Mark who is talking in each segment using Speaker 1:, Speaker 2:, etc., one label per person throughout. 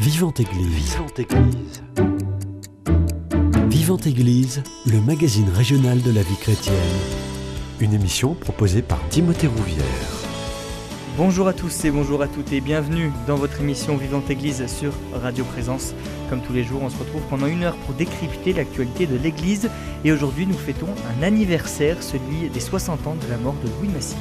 Speaker 1: Vivante Église. Vivante Église. Vivante Église, le magazine régional de la vie chrétienne. Une émission proposée par Timothée Rouvière.
Speaker 2: Bonjour à tous et bonjour à toutes et bienvenue dans votre émission Vivante Église sur Radio Présence. Comme tous les jours, on se retrouve pendant 1 heure pour décrypter l'actualité de l'Église. Et aujourd'hui, nous fêtons un anniversaire, celui des 60 ans de la mort de Louis Massignon.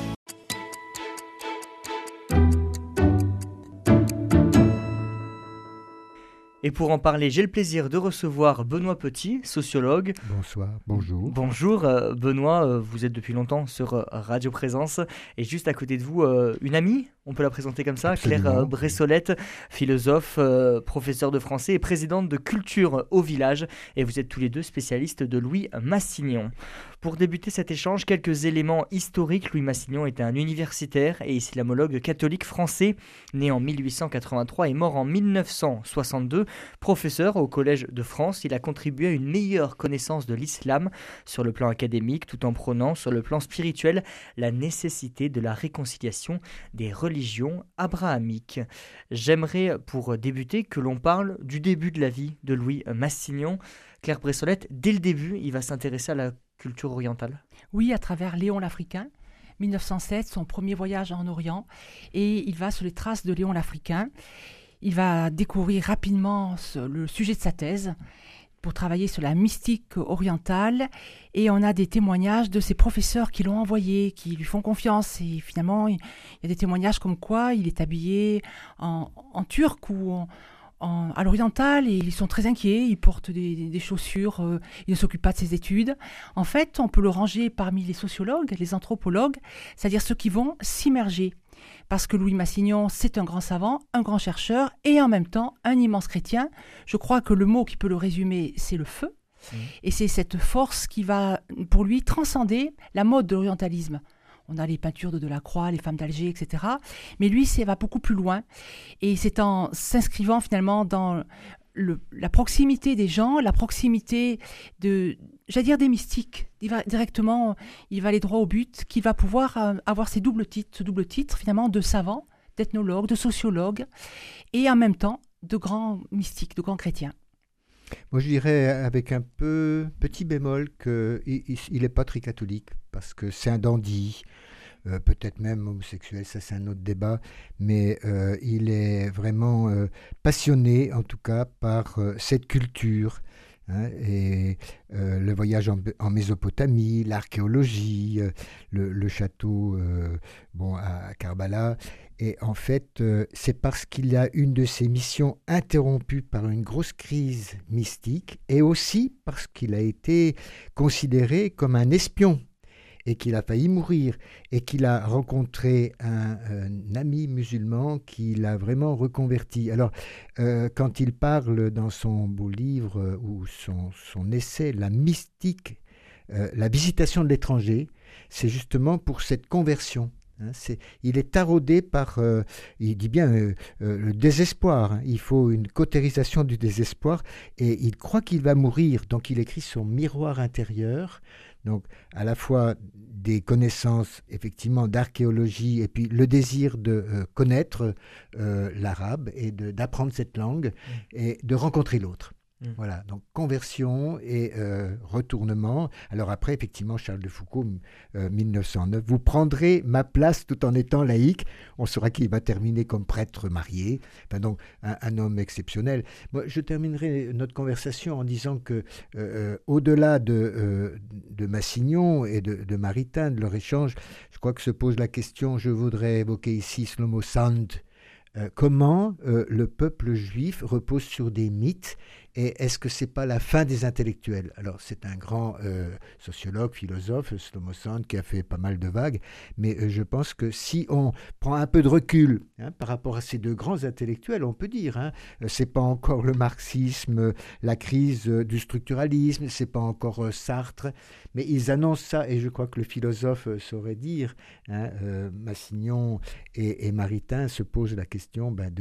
Speaker 2: Et pour en parler, j'ai le plaisir de recevoir Benoît Petit, sociologue.
Speaker 3: Bonsoir, bonjour.
Speaker 2: Bonjour Benoît, vous êtes depuis longtemps sur Radio Présence. Et juste à côté de vous, une amie, on peut la présenter comme ça,
Speaker 3: Absolument.
Speaker 2: Claire Bressolette, philosophe, professeure de français et présidente de Culture au Village. Et vous êtes tous les deux spécialistes de Louis Massignon. Pour débuter cet échange, quelques éléments historiques. Louis Massignon était un universitaire et islamologue catholique français, né en 1883 et mort en 1962. Professeur au Collège de France, il a contribué à une meilleure connaissance de l'islam sur le plan académique, tout en prônant sur le plan spirituel la nécessité de la réconciliation des religions abrahamiques. J'aimerais, pour débuter, que l'on parle du début de la vie de Louis Massignon. Claire Bressolette, dès le début, il va s'intéresser à la culture orientale.
Speaker 4: Oui, à travers Léon l'Africain, 1907, son premier voyage en Orient, et il va sur les traces de Léon l'Africain. Il va découvrir rapidement le sujet de sa thèse pour travailler sur la mystique orientale, et on a des témoignages de ses professeurs qui l'ont envoyé, qui lui font confiance, et finalement il y a des témoignages comme quoi il est habillé en turc ou à l'oriental, et ils sont très inquiets, il porte des chaussures, il ne s'occupe pas de ses études. En fait, on peut le ranger parmi les sociologues, les anthropologues, c'est-à-dire ceux qui vont s'immerger. Parce que Louis Massignon, c'est un grand savant, un grand chercheur et en même temps un immense chrétien. Je crois que le mot qui peut le résumer, c'est le feu. Et c'est cette force qui va, pour lui, transcender la mode de l'orientalisme. On a les peintures de Delacroix, les femmes d'Alger, etc. Mais lui, ça va beaucoup plus loin. Et c'est en s'inscrivant finalement dans la proximité des gens, la proximité des mystiques. Il va directement, il va aller droit au but, qu'il va pouvoir avoir ce double titre finalement de savant, d'ethnologue, de sociologue, et en même temps de grands mystiques, de grands chrétiens.
Speaker 3: Moi, je dirais avec un petit bémol qu'il n'est pas très catholique, parce que c'est un dandy, peut-être même homosexuel, ça c'est un autre débat, mais il est vraiment passionné, en tout cas, par cette culture. Et le voyage en Mésopotamie, l'archéologie, le château à Karbala. Et en fait, c'est parce qu'il a une de ses missions interrompue par une grosse crise mystique, et aussi parce qu'il a été considéré comme un espion et qu'il a failli mourir, et qu'il a rencontré un ami musulman qui l'a vraiment reconverti. Alors, quand il parle dans son beau livre ou son essai, La mystique, la visitation de l'étranger, c'est justement pour cette conversion. Il est taraudé par, il dit bien, le désespoir. Il faut une cautérisation du désespoir, et il croit qu'il va mourir. Donc il écrit son miroir intérieur. Donc, à la fois des connaissances, effectivement, d'archéologie, et puis le désir de connaître l'arabe et d'apprendre cette langue et de rencontrer l'autre. Voilà, donc conversion et retournement. Alors après, effectivement, Charles de Foucault, 1909, vous prendrez ma place tout en étant laïque. On saura qu'il va terminer comme prêtre marié. Enfin, donc, un homme exceptionnel. Moi, je terminerai notre conversation en disant que, au-delà de Massignon et de Maritain, de leur échange, je crois que se pose la question, je voudrais évoquer ici Shlomo Sand. Comment le peuple juif repose sur des mythes, et est-ce que c'est pas la fin des intellectuels? Alors c'est un grand sociologue, philosophe, Shlomo Sand, qui a fait pas mal de vagues, mais je pense que si on prend un peu de recul par rapport à ces deux grands intellectuels, on peut dire, c'est pas encore le marxisme, la crise du structuralisme, c'est pas encore Sartre, mais ils annoncent ça, et je crois que le philosophe saurait dire, Massignon et Maritain se posent la question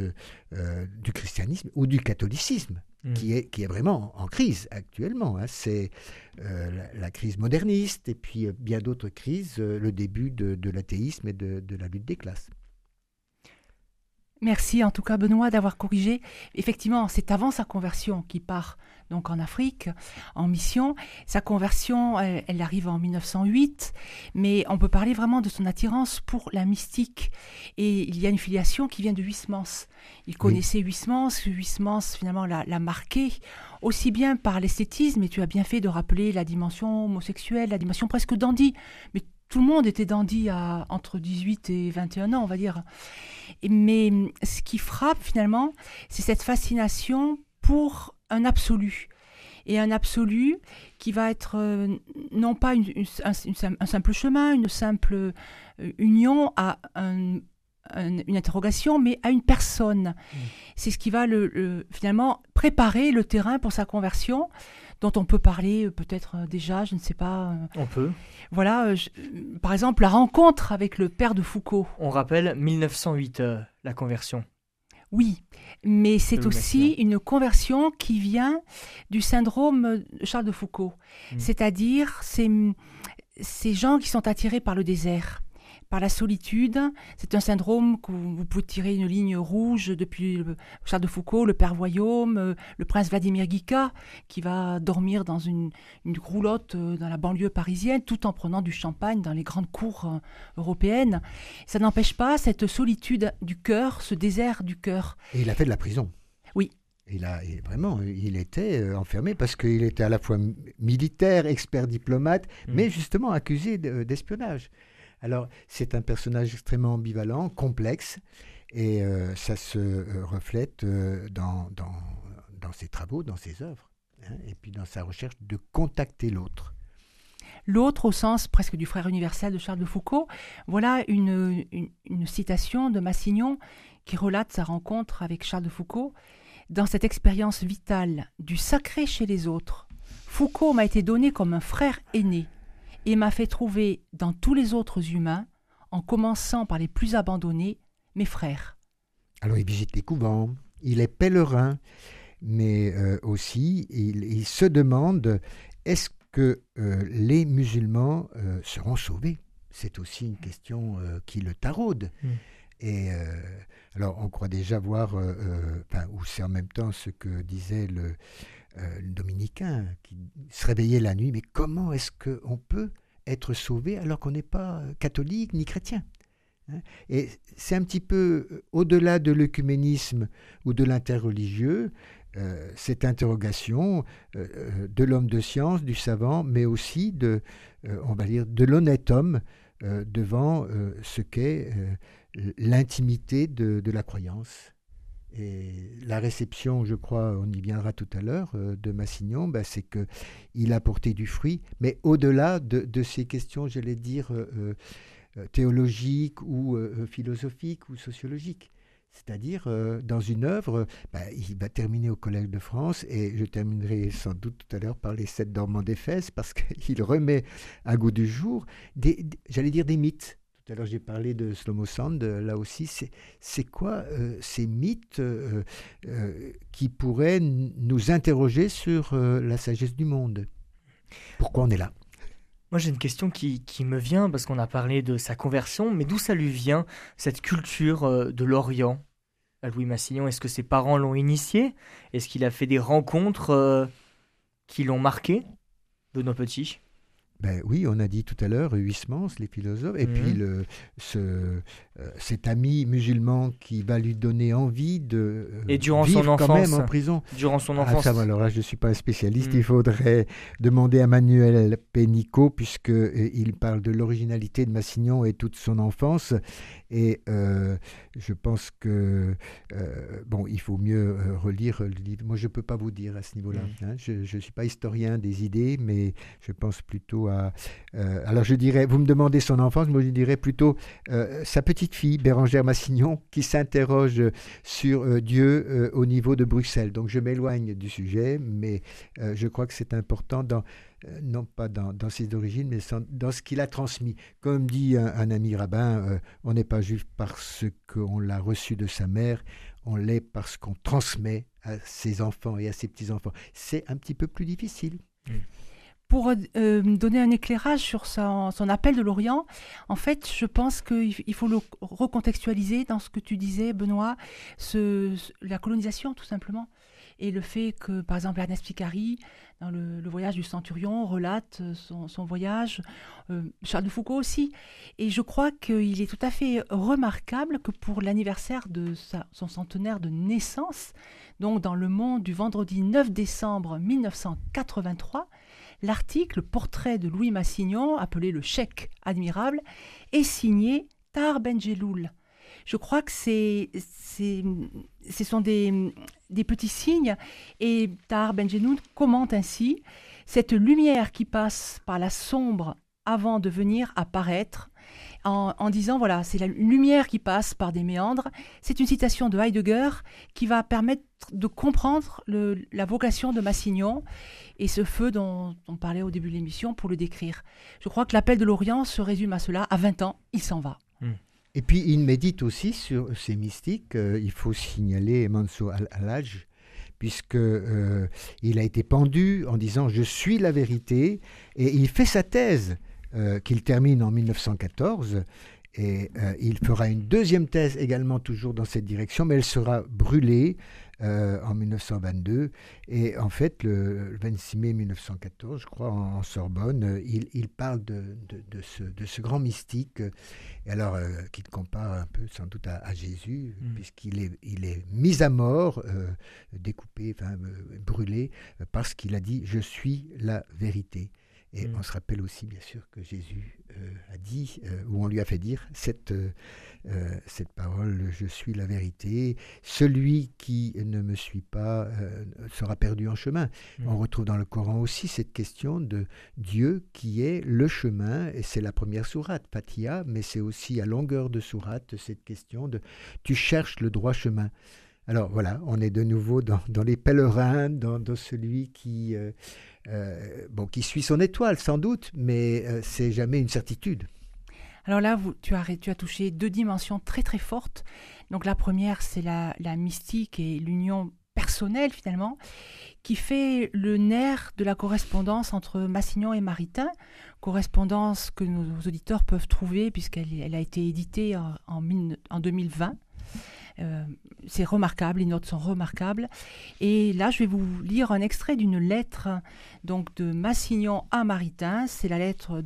Speaker 3: du christianisme ou du catholicisme, qui est vraiment en crise actuellement. C'est la crise moderniste, et puis bien d'autres crises, le début de l'athéisme et de la lutte des classes.
Speaker 4: Merci en tout cas Benoît d'avoir corrigé. Effectivement, c'est avant sa conversion qu'il part donc en Afrique, en mission. Sa conversion, elle arrive en 1908, mais on peut parler vraiment de son attirance pour la mystique. Et il y a une filiation qui vient de Huysmans. Il connaissait Huysmans, Huysmans finalement l'a marqué, aussi bien par l'esthétisme, et tu as bien fait de rappeler la dimension homosexuelle, la dimension presque dandy, mais tout le monde était dandy entre 18 et 21 ans, on va dire. Mais ce qui frappe finalement, c'est cette fascination pour un absolu. Et un absolu qui va être non pas un simple chemin, une simple union à une interrogation, mais à une personne. C'est ce qui va finalement préparer le terrain pour sa conversion, dont on peut parler peut-être déjà, je ne sais pas.
Speaker 2: On peut.
Speaker 4: Voilà, par exemple, la rencontre avec le père de Foucault.
Speaker 2: On rappelle 1908, la conversion.
Speaker 4: Oui, mais c'est aussi une conversion qui vient du syndrome de Charles de Foucault. C'est-à-dire ces gens qui sont attirés par le désert, par la solitude. C'est un syndrome que vous pouvez tirer une ligne rouge depuis Charles de Foucault, le père Voyaume, le prince Vladimir Guica, qui va dormir dans une roulotte dans la banlieue parisienne, tout en prenant du champagne dans les grandes cours européennes. Ça n'empêche pas cette solitude du cœur, ce désert du cœur.
Speaker 3: Et il a fait de la prison.
Speaker 4: Oui.
Speaker 3: Il était enfermé parce qu'il était à la fois militaire, expert diplomate, mais justement accusé d'espionnage. Alors, c'est un personnage extrêmement ambivalent, complexe, et ça se reflète dans ses travaux, dans ses œuvres, et puis dans sa recherche de contacter l'autre.
Speaker 4: L'autre au sens presque du frère universel de Charles de Foucault. Voilà une citation de Massignon qui relate sa rencontre avec Charles de Foucault. Dans cette expérience vitale du sacré chez les autres, Foucault m'a été donné comme un frère aîné et m'a fait trouver dans tous les autres humains, en commençant par les plus abandonnés, mes frères.
Speaker 3: Alors il visite les couvents, il est pèlerin, mais aussi il se demande, est-ce que les musulmans seront sauvés ? C'est aussi une question qui le taraude. Et alors on croit déjà voir, ou c'est en même temps ce que disait le dominicain qui se réveillait la nuit, mais comment est-ce qu'on peut être sauvé alors qu'on n'est pas catholique ni chrétien ? Et c'est un petit peu au-delà de l'œcuménisme ou de l'interreligieux, cette interrogation de l'homme de science, du savant, mais aussi on va dire, de l'honnête homme devant ce qu'est l'intimité de la croyance. Et la réception, je crois, on y viendra tout à l'heure, de Massignon, c'est qu'il a porté du fruit, mais au-delà de ces questions, j'allais dire, théologiques ou philosophiques ou sociologiques. C'est-à-dire, dans une œuvre, il va terminer au Collège de France, et je terminerai sans doute tout à l'heure par les 7 Dormants d'Éphèse, parce qu'il remet à goût du jour, j'allais dire des mythes. Tout à l'heure, j'ai parlé de Shlomo Sand. Là aussi, c'est quoi ces mythes qui pourraient nous interroger sur la sagesse du monde ? Pourquoi on est là ?
Speaker 2: Moi, j'ai une question qui me vient, parce qu'on a parlé de sa conversion, mais d'où ça lui vient, cette culture de l'Orient, à Louis Massignon ? Est-ce que ses parents l'ont initié ? Est-ce qu'il a fait des rencontres qui l'ont marqué, Benoît Petit ?
Speaker 3: Oui, on a dit tout à l'heure Huysmans, les philosophes, et puis cet ami musulman qui va lui donner envie de vivre quand même en prison.
Speaker 2: Durant son enfance.
Speaker 3: Alors là, je ne suis pas un spécialiste, il faudrait demander à Manuel Pénicaud, puisqu'il parle de l'originalité de Massignon et toute son enfance. Et je pense que il faut mieux relire le livre. Moi, je ne peux pas vous dire à ce niveau-là. Je ne suis pas historien des idées, mais je pense plutôt à... alors je dirais, vous me demandez son enfance, moi je dirais plutôt sa petite fille, Bérengère Massignon, qui s'interroge sur Dieu au niveau de Bruxelles. Donc je m'éloigne du sujet, mais je crois que c'est important non pas dans ses origines, mais dans ce qu'il a transmis. Comme dit un ami rabbin, on n'est pas juif parce qu'on l'a reçu de sa mère, on l'est parce qu'on transmet à ses enfants et à ses petits-enfants. C'est un petit peu plus difficile.
Speaker 4: Pour donner un éclairage sur son appel de l'Orient, en fait, je pense qu'il faut le recontextualiser dans ce que tu disais, Benoît, la colonisation, tout simplement. Et le fait que, par exemple, Ernest Picari, dans le voyage du Centurion, relate son voyage, Charles de Foucault aussi. Et je crois qu'il est tout à fait remarquable que pour l'anniversaire de son centenaire de naissance, donc dans Le Monde du vendredi 9 décembre 1983, l'article Portrait de Louis Massignon, appelé le Cheikh admirable, est signé Tahar Ben Jelloul. Je crois que ce sont des petits signes, et Tahar Ben Jelloul commente ainsi « Cette lumière qui passe par la sombre avant de venir apparaître », en disant, voilà, c'est une lumière qui passe par des méandres. C'est une citation de Heidegger qui va permettre de comprendre la vocation de Massignon et ce feu dont on parlait au début de l'émission pour le décrire. Je crois que l'appel de l'Orient se résume à cela. À 20 ans, il s'en va.
Speaker 3: Et puis, il médite aussi sur ces mystiques. Il faut signaler Mansour al-Hallaj, puisqu'il a été pendu en disant « Je suis la vérité », et il fait sa thèse qu'il termine en 1914, et il fera une deuxième thèse également toujours dans cette direction, mais elle sera brûlée en 1922, et en fait le 26 mai 1914, je crois, en Sorbonne, il parle de ce grand mystique, et alors qu'il compare un peu sans doute à Jésus, puisqu'il est mis à mort, découpé, brûlé, parce qu'il a dit « Je suis la vérité ». Et on se rappelle aussi, bien sûr, que Jésus a dit, ou on lui a fait dire cette parole, « Je suis la vérité. Celui qui ne me suit pas sera perdu en chemin. » On retrouve dans le Coran aussi cette question de Dieu qui est le chemin, et c'est la première sourate, Fatiha, mais c'est aussi à longueur de sourate cette question de « Tu cherches le droit chemin ». Alors voilà, on est de nouveau dans les pèlerins, dans celui qui suit son étoile sans doute, mais c'est jamais une certitude.
Speaker 4: Alors là, tu as touché deux dimensions très très fortes. Donc la première, c'est la mystique et l'union personnelle finalement, qui fait le nerf de la correspondance entre Massignon et Maritain, correspondance que nos auditeurs peuvent trouver puisqu'elle a été éditée en 2020. C'est remarquable, les notes sont remarquables. Et là, je vais vous lire un extrait d'une lettre donc, de Massignon à Maritain. C'est la lettre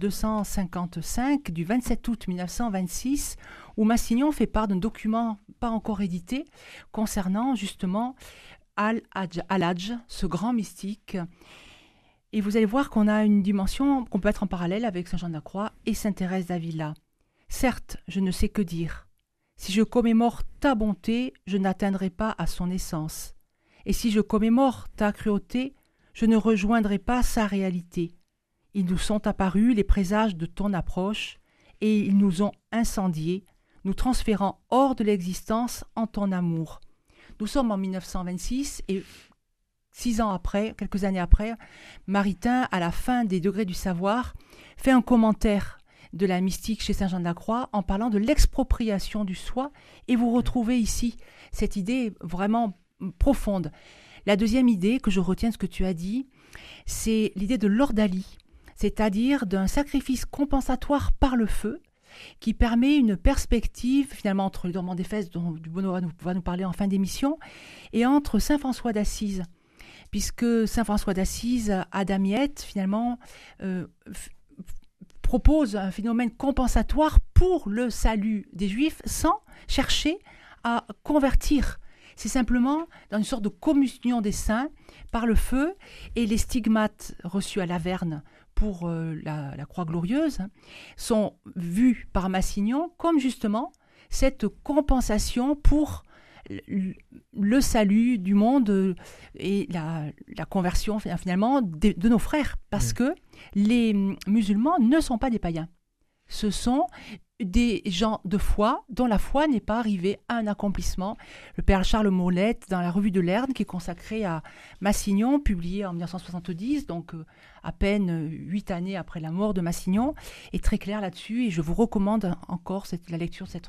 Speaker 4: 255 du 27 août 1926, où Massignon fait part d'un document pas encore édité concernant justement Al-Hallaj, ce grand mystique. Et vous allez voir qu'on a une dimension qu'on peut mettre en parallèle avec Saint Jean de la Croix et Sainte Thérèse d'Avila. Certes, je ne sais que dire. Si je commémore ta bonté, je n'atteindrai pas à son essence. Et si je commémore ta cruauté, je ne rejoindrai pas sa réalité. Ils nous sont apparus les présages de ton approche, et ils nous ont incendiés, nous transférant hors de l'existence en ton amour. Nous sommes en 1926, et 6 ans après, quelques années après, Maritain, à la fin des Degrés du savoir, fait un commentaire de la mystique chez Saint Jean de la Croix en parlant de l'expropriation du soi, et vous retrouvez ici cette idée vraiment profonde. La deuxième idée que je retiens de ce que tu as dit, c'est l'idée de l'ordalie, c'est-à-dire d'un sacrifice compensatoire par le feu qui permet une perspective finalement entre le dormant d'Éphèse dont Benoît va nous parler en fin d'émission et entre Saint François d'Assise, puisque Saint François d'Assise à Damiette finalement propose un phénomène compensatoire pour le salut des Juifs sans chercher à convertir. C'est simplement dans une sorte de communion des saints par le feu, et les stigmates reçus à Laverne pour la Croix Glorieuse sont vus par Massignon comme justement cette compensation pour le salut du monde et la conversion finalement de nos frères, parce que les musulmans ne sont pas des païens. Ce sont des gens de foi dont la foi n'est pas arrivée à un accomplissement. Le père Charles Molette, dans la revue de Lerne, qui est consacrée à Massignon, publiée en 1970, donc à peine 8 années après la mort de Massignon, est très clair là-dessus, et je vous recommande encore la lecture de cette revue.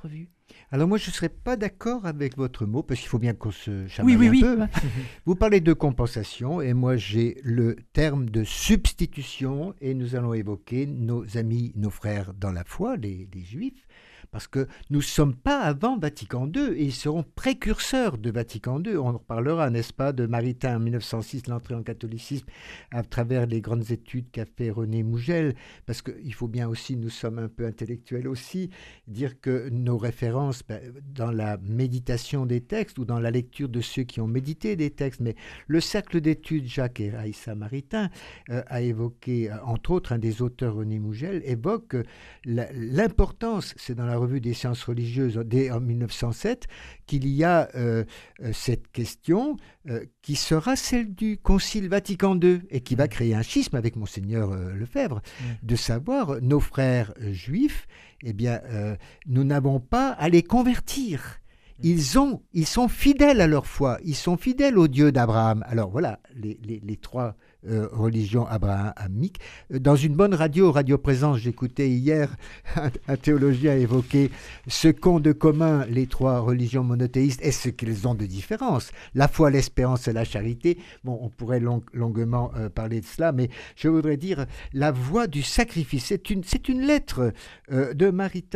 Speaker 3: Alors moi, je ne serais pas d'accord avec votre mot, parce qu'il faut bien qu'on se chamaille un peu. Vous parlez de compensation, et moi j'ai le terme de substitution, et nous allons évoquer nos amis, nos frères dans la foi, les Juifs, parce que nous ne sommes pas avant Vatican II, et ils seront précurseurs de Vatican II. On en reparlera, n'est-ce pas, de Maritain en 1906, l'entrée en catholicisme, à travers les grandes études qu'a fait René Mougel, parce qu'il faut bien aussi, nous sommes un peu intellectuels aussi, dire que nos références, dans la méditation des textes, ou dans la lecture de ceux qui ont médité des textes, mais le cercle d'études Jacques et Raïssa Maritain a évoqué, entre autres, un des auteurs, René Mougel, évoque l'importance, c'est dans la revue des sciences religieuses en 1907, qu'il y a cette question qui sera celle du Concile Vatican II et qui va créer un schisme avec Monseigneur Lefebvre, de savoir nos frères juifs, eh bien, nous n'avons pas à les convertir. Ils sont fidèles à leur foi, ils sont fidèles au Dieu d'Abraham. Alors voilà, les trois religions abrahamiques. Dans une bonne radio Présence, j'écoutais hier un théologien évoquer ce qu'ont de commun les trois religions monothéistes et ce qu'elles ont de différence. La foi, l'espérance et la charité. Bon, on pourrait longuement parler de cela, mais je voudrais dire la voie du sacrifice. C'est une lettre de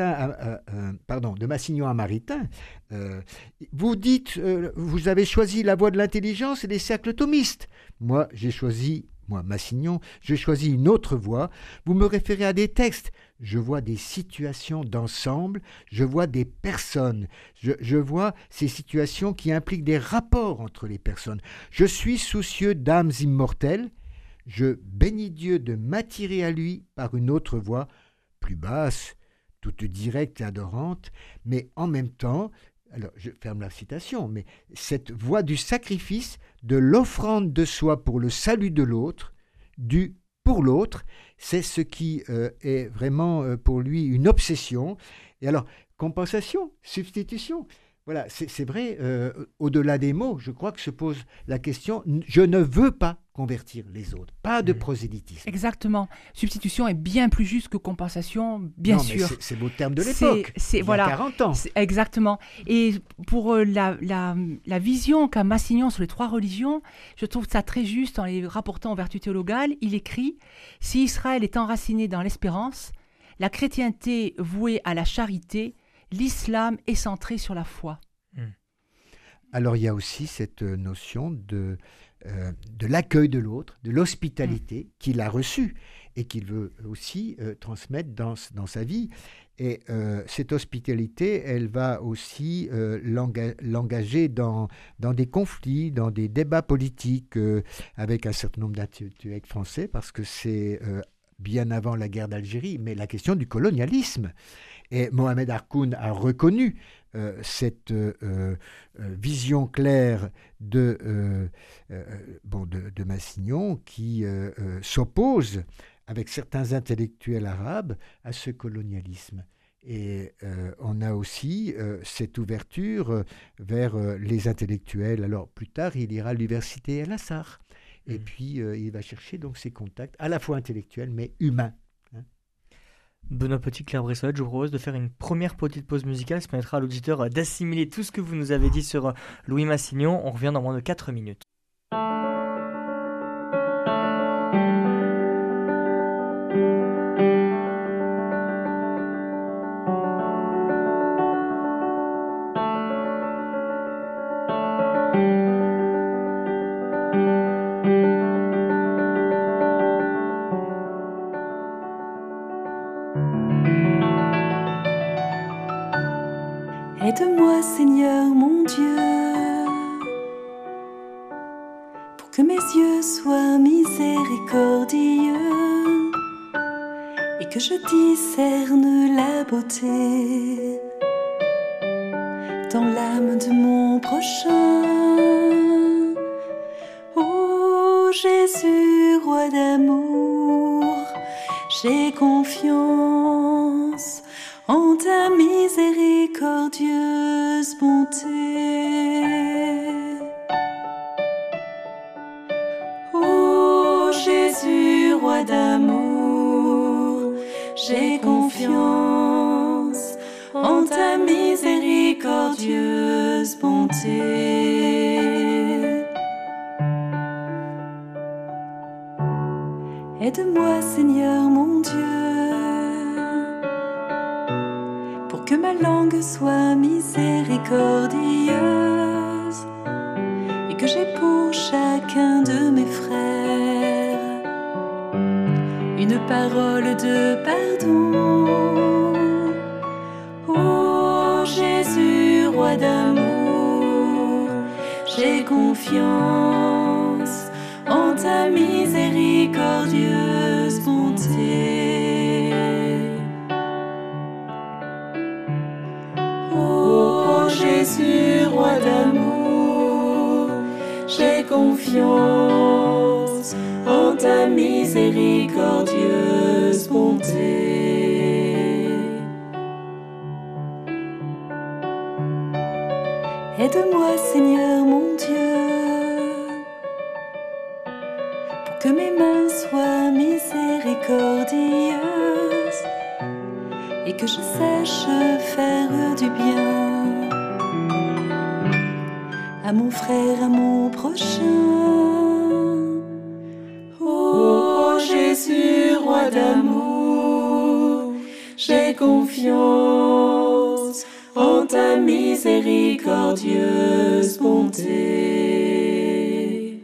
Speaker 3: Massignon à Maritain. Vous dites, vous avez choisi la voie de l'intelligence et des cercles thomistes. Moi, Massignon, j'ai choisi une autre voie. Vous me référez à des textes. Je vois des situations d'ensemble, je vois des personnes, je vois ces situations qui impliquent des rapports entre les personnes. Je suis soucieux d'âmes immortelles. Je bénis Dieu de m'attirer à lui par une autre voie, plus basse, toute directe et adorante, mais en même temps, alors je ferme la citation, mais cette voie du sacrifice, de l'offrande de soi pour le salut de l'autre, du pour l'autre, c'est ce qui est vraiment pour lui une obsession. Et alors, compensation, substitution, voilà, c'est vrai, au-delà des mots, je crois que se pose la question, je ne veux pas convertir les autres, pas de prosélytisme.
Speaker 4: Exactement. Substitution est bien plus juste que compensation, bien sûr.
Speaker 3: C'est le terme de l'époque, il y a 40 ans.
Speaker 4: Exactement. Et pour la vision qu'a Massignon sur les trois religions, je trouve ça très juste en les rapportant aux vertus théologales. Il écrit « Si Israël est enraciné dans l'espérance, la chrétienté vouée à la charité, l'islam est centré sur la foi. »
Speaker 3: Alors il y a aussi cette notion de l'accueil de l'autre, de l'hospitalité qu'il a reçue et qu'il veut aussi transmettre dans sa vie. Et cette hospitalité, elle va aussi l'engager dans des conflits, dans des débats politiques avec un certain nombre d'intellectuels français, parce que c'est bien avant la guerre d'Algérie, mais la question du colonialisme. Et Mohamed Harkoun a reconnu cette vision claire de Massignon qui s'oppose avec certains intellectuels arabes à ce colonialisme. Et on a aussi cette ouverture vers les intellectuels. Alors plus tard, il ira à l'université El-Azhar. Et puis il va chercher donc ses contacts, à la fois intellectuels mais humains.
Speaker 2: Benoît Petit, Claire Bressolette, je vous propose de faire une première petite pause musicale. Ça permettra à l'auditeur d'assimiler tout ce que vous nous avez dit sur Louis Massignon. On revient dans moins de 4 minutes.
Speaker 5: Aide-moi, Seigneur mon Dieu, pour que mes yeux soient miséricordieux et que je discerne la beauté dans l'âme de mon prochain. Ô Jésus, roi d'amour, j'ai confiance en ta miséricordieuse bonté. Ô Jésus, roi d'amour, j'ai confiance en ta miséricorde miséricordieuse bonté. Aide-moi, Seigneur mon Dieu, pour que ma langue soit miséricordieuse et que j'ai pour chacun de mes frères une parole de pardon. Ô Jésus, roi d'amour, j'ai confiance en ta miséricordieuse bonté. Ô Jésus, roi d'amour, j'ai confiance en ta miséricordieuse bonté. Aide-moi, Seigneur mon Dieu, pour que mes mains soient miséricordieuses et que je sache faire du bien à mon frère, à mon prochain. Ô Jésus, roi d'amour, j'ai confiance en ta miséricordieuse bonté.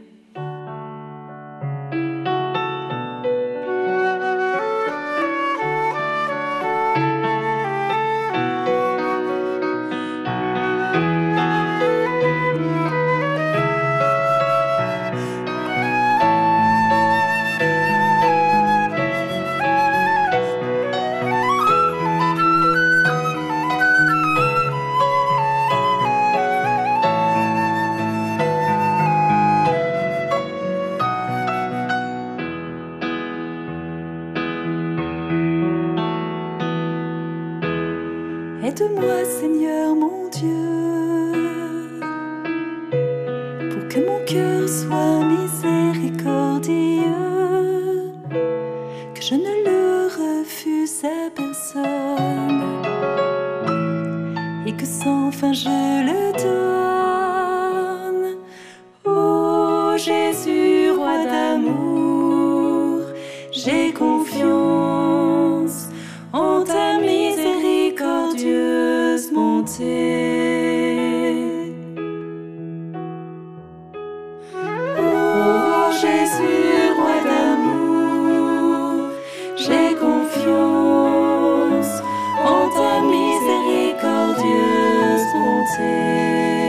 Speaker 5: Aide-moi, Seigneur mon Dieu, pour que mon cœur soit miséricordieux, que je ne le refuse à personne et que sans fin je le donne. Ô Jésus, roi d'amour, j'ai confiance en ta miséricordieuse bonté. Ô Jésus, roi d'amour, j'ai confiance en ta miséricordieuse bonté.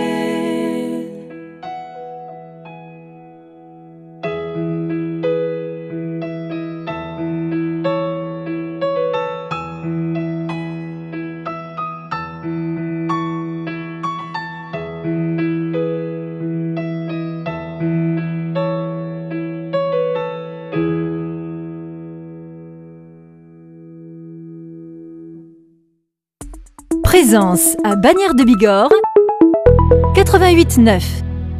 Speaker 6: Présence à Bagnères de Bigorre, 88.9.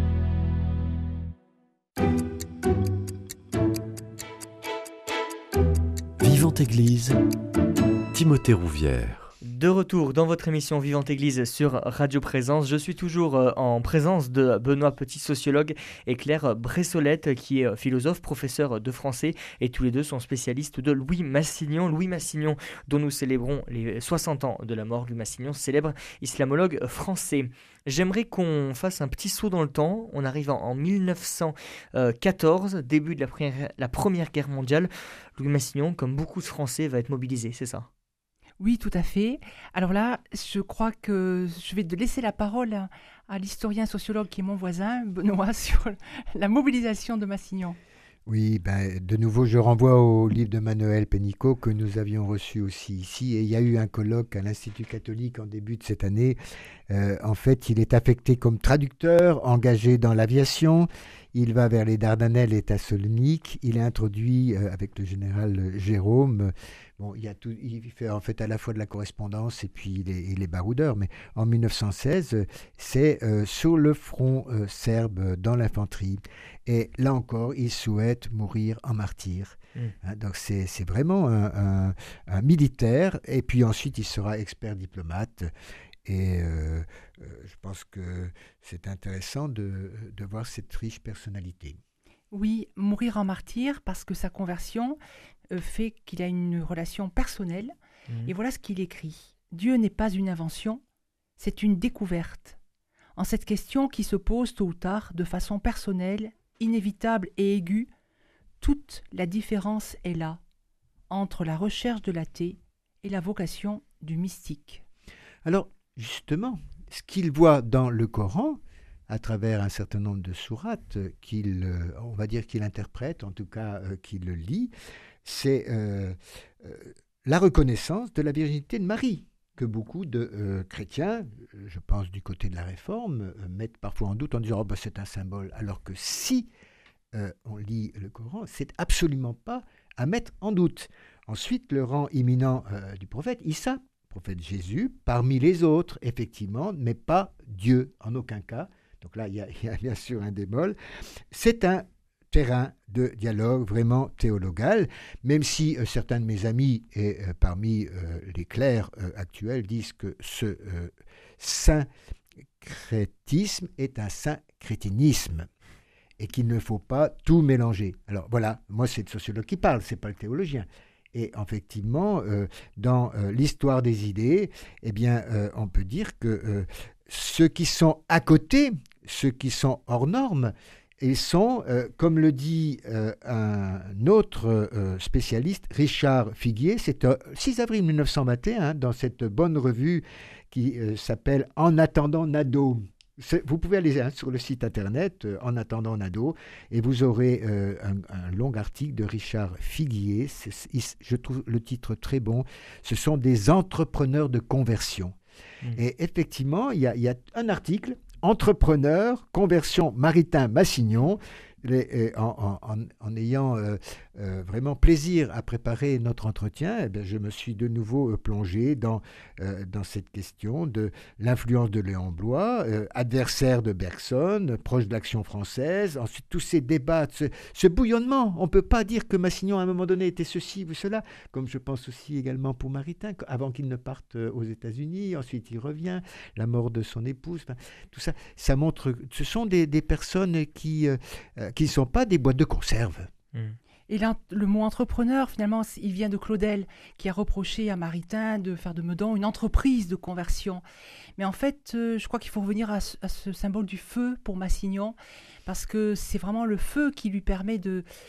Speaker 1: Vivante Église, Timothée Rouvière.
Speaker 2: De retour dans votre émission Vivante Église sur Radio Présence. Je suis toujours en présence de Benoît Petit, sociologue, et Claire Bressolette, qui est philosophe, professeur de français, et tous les deux sont spécialistes de Louis Massignon. Louis Massignon, dont nous célébrons les 60 ans de la mort. Louis Massignon, célèbre islamologue français. J'aimerais qu'on fasse un petit saut dans le temps. On arrive en 1914, début de la Première Guerre mondiale. Louis Massignon, comme beaucoup de Français, va être mobilisé, c'est ça ?
Speaker 4: Oui, tout à fait. Alors là, je crois que je vais te laisser la parole à l'historien sociologue qui est mon voisin, Benoît, sur la mobilisation de Massignon.
Speaker 3: Oui, de nouveau, je renvoie au livre de Manuel Pénicaud que nous avions reçu aussi ici. Et il y a eu un colloque à l'Institut catholique en début de cette année. En fait, il est affecté comme traducteur, engagé dans l'aviation. Il va vers les Dardanelles et Thessalonique. Il est introduit avec le général Jérôme. Bon, il fait en fait à la fois de la correspondance et puis il est baroudeur. Mais en 1916, c'est sur le front serbe dans l'infanterie. Et là encore, il souhaite mourir en martyr. Donc c'est vraiment un militaire. Et puis ensuite, il sera expert diplomate. Et je pense que c'est intéressant de voir cette riche personnalité.
Speaker 4: Oui, mourir en martyr parce que sa conversion fait qu'il a une relation personnelle. Et voilà ce qu'il écrit. Dieu n'est pas une invention, c'est une découverte. En cette question qui se pose tôt ou tard de façon personnelle, inévitable et aiguë, toute la différence est là, entre la recherche de l'athée et la vocation du mystique.
Speaker 3: Alors, justement, ce qu'il voit dans le Coran, à travers un certain nombre de sourates on va dire qu'il interprète, en tout cas qu'il lit, c'est la reconnaissance de la virginité de Marie, que beaucoup de chrétiens, je pense du côté de la Réforme, mettent parfois en doute en disant « c'est un symbole », alors que si on lit le Coran, c'est absolument pas à mettre en doute. Ensuite, le rang imminent du prophète Issa, prophète Jésus, parmi les autres, effectivement, mais pas Dieu, en aucun cas. Donc là, il y a bien sûr un bémol. C'est un terrain de dialogue vraiment théologal, même si certains de mes amis, et parmi les clercs actuels, disent que ce syncrétisme est un syncrétinisme et qu'il ne faut pas tout mélanger. Alors voilà, moi c'est le sociologue qui parle, c'est pas le théologien. Et effectivement, dans l'histoire des idées, eh bien, on peut dire que ceux qui sont à côté, ceux qui sont hors normes, ils sont, comme le dit un autre spécialiste, Richard Figuier, c'est 6 avril 1921, dans cette bonne revue qui s'appelle « En attendant Nadeau ». Vous pouvez aller sur le site internet « En attendant Nadeau » et vous aurez un long article de Richard Figuier. Je trouve le titre très bon. Ce sont des entrepreneurs de conversion. Et effectivement, il y a un article « Entrepreneur, conversion Maritain-Massignon ». En ayant vraiment plaisir à préparer notre entretien, eh bien, je me suis de nouveau plongé dans cette question de l'influence de Léon Bloy, adversaire de Bergson, proche de l'Action française, ensuite tous ces débats, ce bouillonnement. On ne peut pas dire que Massignon à un moment donné était ceci ou cela, comme je pense aussi également pour Maritain, avant qu'il ne parte aux États-Unis, ensuite il revient, la mort de son épouse, tout ça, ça montre, ce sont des personnes qui ne sont pas des boîtes de conserve.
Speaker 4: Et là, le mot entrepreneur, finalement, il vient de Claudel, qui a reproché à Maritain de faire de Meudon une entreprise de conversion. Mais en fait, je crois qu'il faut revenir à ce symbole du feu pour Massignon, parce que c'est vraiment le feu qui lui permet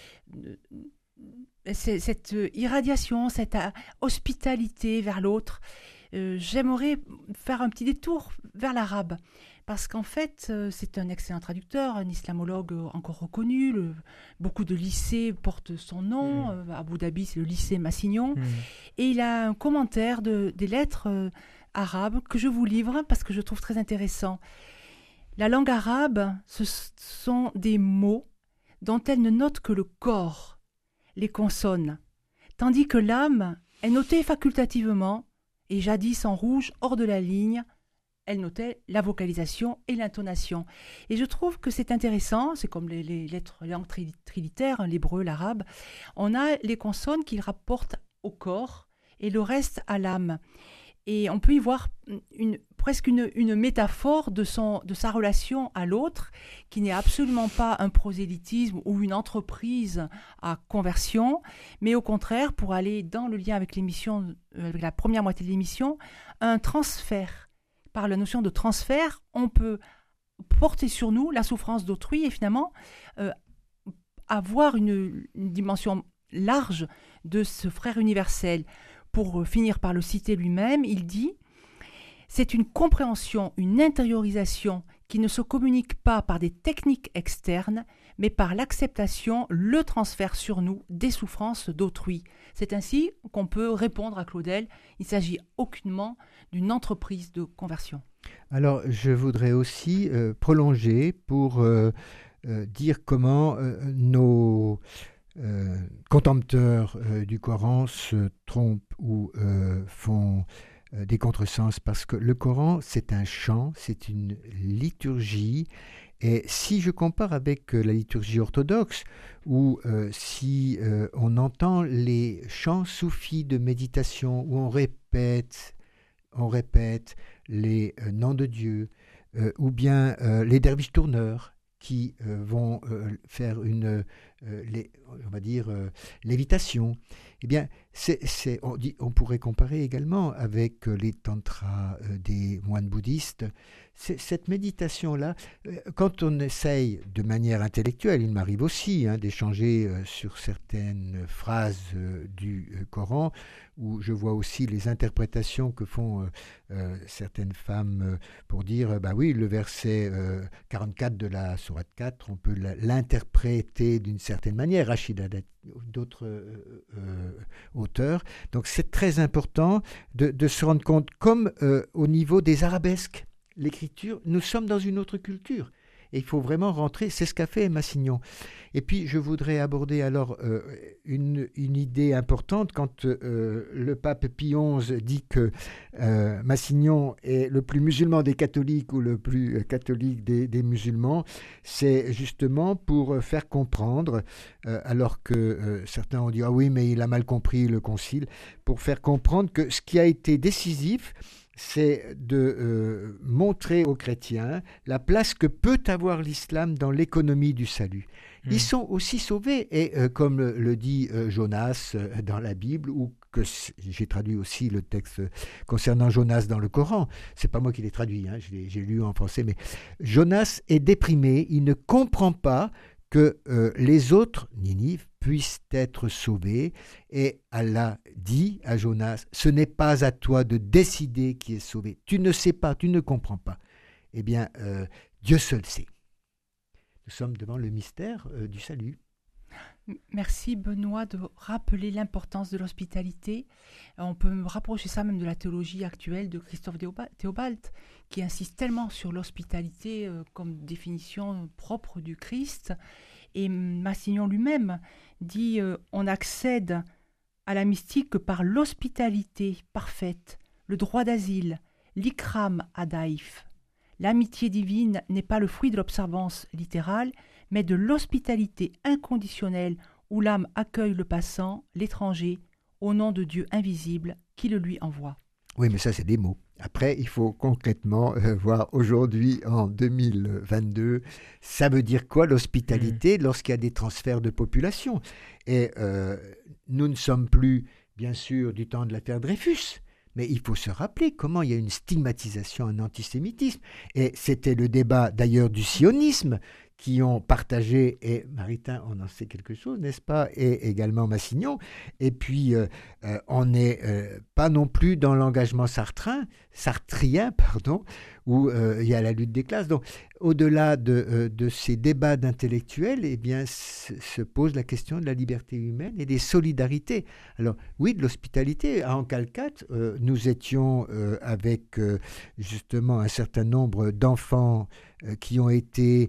Speaker 4: cette irradiation, cette hospitalité vers l'autre. J'aimerais faire un petit détour vers l'arabe. Parce qu'en fait, c'est un excellent traducteur, un islamologue encore reconnu. Beaucoup de lycées portent son nom. À Abu Dhabi, c'est le lycée Massignon. Et il a un commentaire des lettres arabes que je vous livre parce que je trouve très intéressant. La langue arabe, ce sont des mots dont elle ne note que le corps, les consonnes, tandis que l'âme est notée facultativement et jadis en rouge hors de la ligne. Elle notait la vocalisation et l'intonation. Et je trouve que c'est intéressant, c'est comme les langues trilitaires, l'hébreu, l'arabe. On a les consonnes qui rapportent au corps et le reste à l'âme. Et on peut y voir presque une métaphore de sa relation à l'autre, qui n'est absolument pas un prosélytisme ou une entreprise à conversion, mais au contraire, pour aller dans le lien avec l'émission, avec la première moitié de l'émission, un transfert. Par la notion de transfert, on peut porter sur nous la souffrance d'autrui et finalement avoir une dimension large de ce frère universel. Pour finir par le citer lui-même, il dit « C'est une compréhension, une intériorisation qui ne se communique pas par des techniques externes, mais par l'acceptation, le transfert sur nous des souffrances d'autrui. » C'est ainsi qu'on peut répondre à Claudel. Il ne s'agit aucunement d'une entreprise de conversion.
Speaker 3: Alors, je voudrais aussi prolonger pour dire comment nos contempteurs du Coran se trompent ou font des contresens, parce que le Coran, c'est un chant, c'est une liturgie. Et si je compare avec la liturgie orthodoxe, où si on entend les chants soufis de méditation, où on répète on répète les noms de Dieu, ou bien les derviches tourneurs qui vont faire on va dire, lévitation. Eh bien, on pourrait comparer également avec les tantras des moines bouddhistes. Cette méditation-là, quand on essaye de manière intellectuelle, il m'arrive aussi d'échanger sur certaines phrases du Coran, où je vois aussi les interprétations que font certaines femmes pour dire, bah oui, le verset 44 de la sourate 4, on peut l'interpréter d'une certaine manière, Rachid, d'autres auteurs. Donc c'est très important de se rendre compte, comme au niveau des arabesques, l'écriture, nous sommes dans une autre culture. Et il faut vraiment rentrer, c'est ce qu'a fait Massignon. Et puis je voudrais aborder alors une idée importante quand le pape Pie XI dit que Massignon est le plus musulman des catholiques ou le plus catholique des musulmans, c'est justement pour faire comprendre, alors que certains ont dit « Ah oui, mais il a mal compris le concile », pour faire comprendre que ce qui a été décisif, c'est de montrer aux chrétiens la place que peut avoir l'islam dans l'économie du salut. Ils sont aussi sauvés, et comme le dit Jonas dans la Bible, ou que j'ai traduit aussi le texte concernant Jonas dans le Coran, c'est pas moi qui l'ai traduit, j'ai lu en français, mais Jonas est déprimé, il ne comprend pas que les autres, Ninive, puissent être sauvés. Et Allah dit à Jonas, ce n'est pas à toi de décider qui est sauvé. Tu ne sais pas, tu ne comprends pas. Eh bien, Dieu seul sait. Nous sommes devant le mystère du salut.
Speaker 4: Merci Benoît de rappeler l'importance de l'hospitalité. On peut rapprocher ça même de la théologie actuelle de Christophe Théobald, qui insiste tellement sur l'hospitalité comme définition propre du Christ. Et Massignon lui-même dit on accède à la mystique que par l'hospitalité parfaite, le droit d'asile, l'ikram adaïf. L'amitié divine n'est pas le fruit de l'observance littérale, mais de l'hospitalité inconditionnelle où l'âme accueille le passant, l'étranger, au nom de Dieu invisible qui le lui envoie.
Speaker 3: Oui, mais ça, c'est des mots. Après, il faut concrètement voir aujourd'hui, en 2022, ça veut dire quoi l'hospitalité lorsqu'il y a des transferts de population. Et nous ne sommes plus, bien sûr, du temps de l'affaire Dreyfus. Mais il faut se rappeler comment il y a une stigmatisation, un antisémitisme. Et c'était le débat d'ailleurs du sionisme qui ont partagé, et Maritain, on en sait quelque chose, n'est-ce pas, et également Massignon. Et puis, on n'est pas non plus dans l'engagement sartrien, où il y a la lutte des classes. Donc, au-delà de ces débats d'intellectuels, eh bien, se pose la question de la liberté humaine et des solidarités. Alors, oui, de l'hospitalité. À Ancalcat, nous étions avec justement un certain nombre d'enfants qui ont été...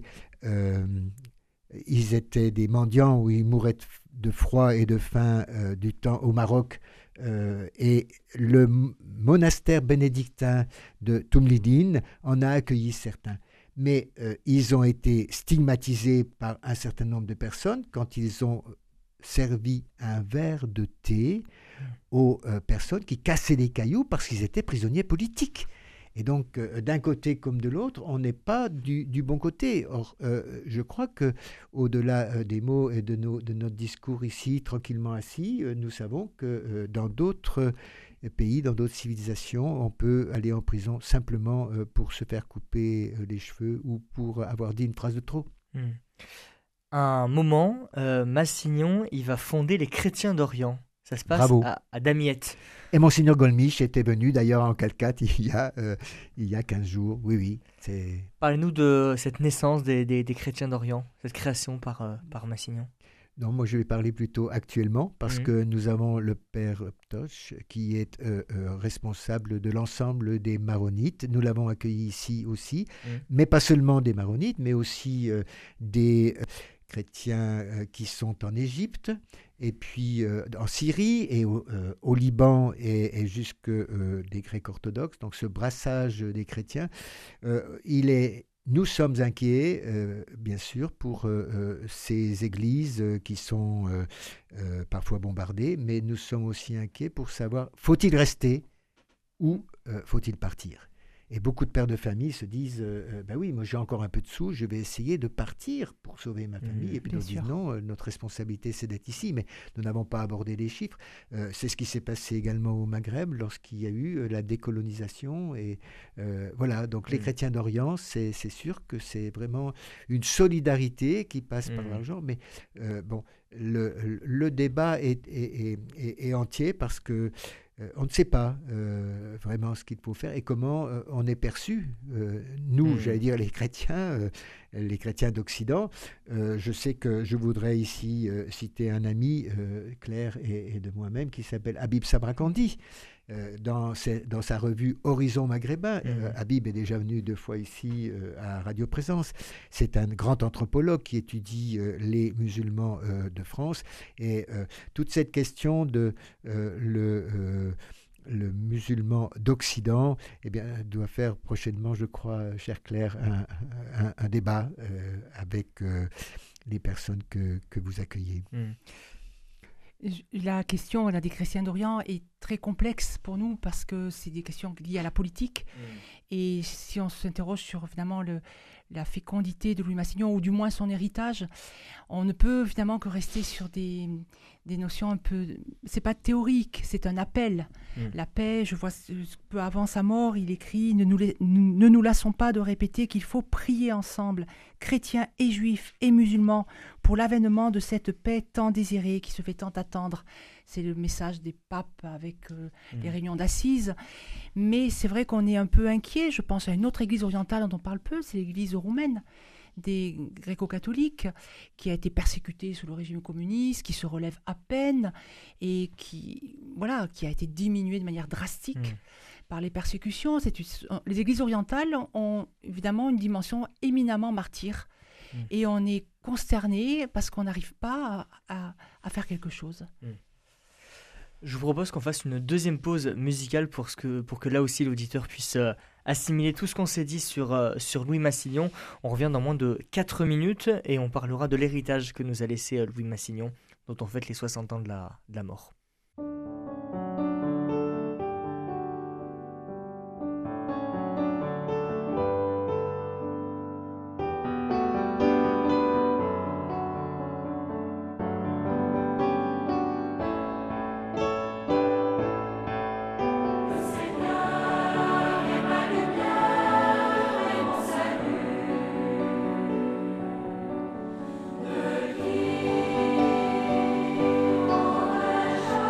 Speaker 3: ils étaient des mendiants où ils mouraient de froid et de faim du temps au Maroc, et le monastère bénédictin de Toumlidine en a accueilli certains. Mais ils ont été stigmatisés par un certain nombre de personnes quand ils ont servi un verre de thé aux personnes qui cassaient les cailloux parce qu'ils étaient prisonniers politiques. Et donc, d'un côté comme de l'autre, on n'est pas du bon côté. Or, je crois qu'au-delà des mots et de notre discours ici, tranquillement assis, nous savons que dans d'autres pays, dans d'autres civilisations, on peut aller en prison simplement pour se faire couper les cheveux ou pour avoir dit une phrase de trop.
Speaker 2: À un moment, Massignon, il va fonder les Chrétiens d'Orient. Ça se passe à Damiette.
Speaker 3: Et Monseigneur Golmich était venu d'ailleurs en Calcate il y a 15 jours. Oui.
Speaker 2: Parlez-nous de cette naissance des Chrétiens d'Orient, cette création par Massignon.
Speaker 3: Non, moi je vais parler plutôt actuellement parce que nous avons le père Ptoch qui est responsable de l'ensemble des maronites. Nous l'avons accueilli ici aussi, mais pas seulement des maronites, mais aussi des chrétiens qui sont en Égypte, et puis en Syrie et au Liban et jusque des Grecs orthodoxes. Donc ce brassage des chrétiens, nous sommes inquiets, bien sûr, pour ces églises qui sont parfois bombardées, mais nous sommes aussi inquiets pour savoir, faut-il rester ou faut-il partir ? Et beaucoup de pères de famille se disent ben oui, moi j'ai encore un peu de sous, je vais essayer de partir pour sauver ma famille. Et puis
Speaker 4: bien
Speaker 3: nous disent
Speaker 4: sûr.
Speaker 3: non, notre responsabilité c'est d'être ici, mais nous n'avons pas abordé les chiffres. C'est ce qui s'est passé également au Maghreb lorsqu'il y a eu la décolonisation. Et voilà, donc les chrétiens d'Orient, c'est sûr que c'est vraiment une solidarité qui passe par l'argent. Mais bon, le débat est entier parce que on ne sait pas vraiment ce qu'il faut faire et comment on est perçu. Nous, j'allais dire les chrétiens d'Occident. Je sais que je voudrais ici citer un ami, Claire et de moi-même, qui s'appelle Habib Sabrakandi. Dans sa revue Horizon Maghrébin. Habib est déjà venu 2 fois ici à Radio Présence. C'est un grand anthropologue qui étudie les musulmans de France. Et toute cette question de le musulman d'Occident, eh bien, doit faire prochainement, je crois, chère Claire, un débat avec les personnes que vous accueillez.
Speaker 4: La question des chrétiens d'Orient est très complexe pour nous parce que c'est des questions liées à la politique. Et si on s'interroge sur finalement la fécondité de Louis Massignon, ou du moins son héritage, on ne peut finalement que rester sur des notions un peu... C'est pas théorique, c'est un appel. La paix, je vois peu avant sa mort, il écrit « Ne nous lassons pas de répéter qu'il faut prier ensemble, chrétiens et juifs et musulmans, pour l'avènement de cette paix tant désirée qui se fait tant attendre. » C'est le message des papes avec les réunions d'assises. Mais c'est vrai qu'on est un peu inquiet. Je pense à une autre église orientale dont on parle peu, c'est l'église roumaine des gréco-catholiques, qui a été persécutée sous le régime communiste, qui se relève à peine et qui a été diminuée de manière drastique par les persécutions. Les églises orientales ont évidemment une dimension éminemment martyre. Et on est consterné parce qu'on n'arrive pas à faire quelque chose.
Speaker 2: Je vous propose qu'on fasse une deuxième pause musicale pour que là aussi l'auditeur puisse assimiler tout ce qu'on s'est dit sur Louis Massignon. On revient dans moins de 4 minutes et on parlera de l'héritage que nous a laissé Louis Massignon, dont on fête les 60 ans de la mort.
Speaker 5: Qui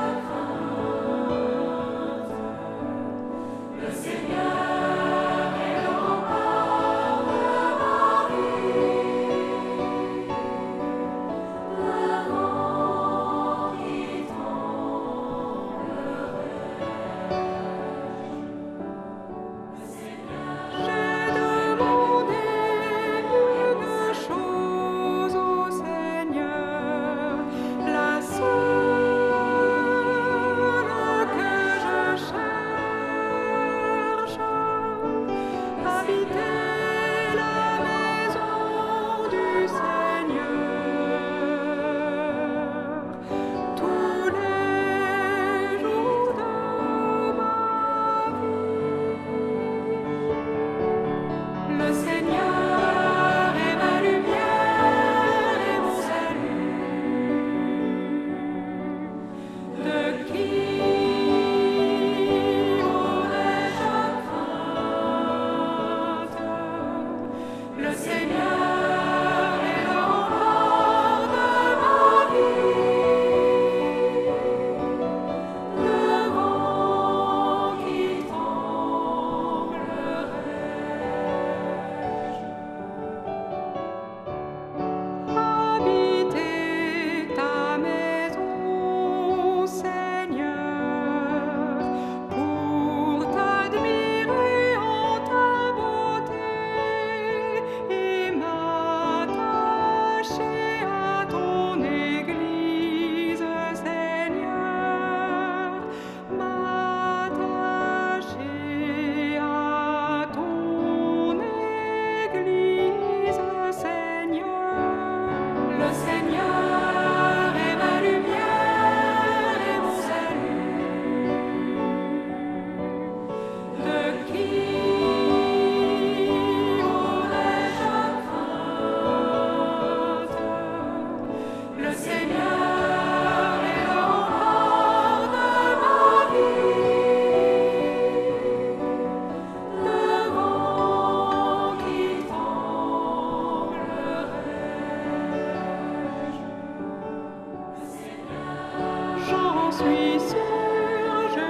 Speaker 6: suis sûre, je